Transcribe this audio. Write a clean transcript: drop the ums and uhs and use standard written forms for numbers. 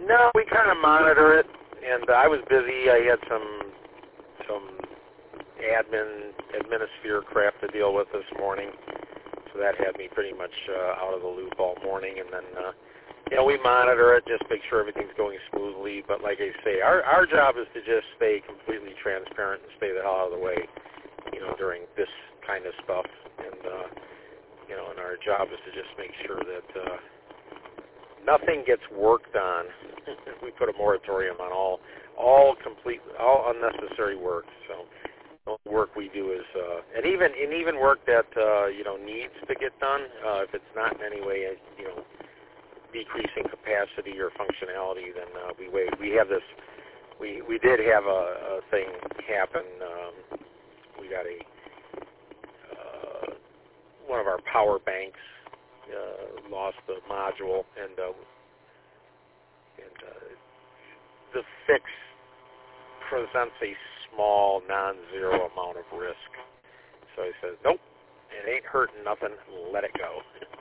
No, we kind of monitor it, and I was busy. I had some administrative crap to deal with this morning, so that had me pretty much out of the loop all morning. And then, we monitor it, just make sure everything's going smoothly. But like I say, our job is to just stay completely transparent and stay the hell out of the way, during this kind of stuff. And, and our job is to just make sure that nothing gets worked on. We put a moratorium on all unnecessary work. So the work we do is, and even work that needs to get done, if it's not in any way decreasing capacity or functionality, then we wait. We have this. We did have a thing happen. We got one of our power banks lost the module, and the fix presents a small, non-zero amount of risk. So I said, nope, it ain't hurting nothing. Let it go.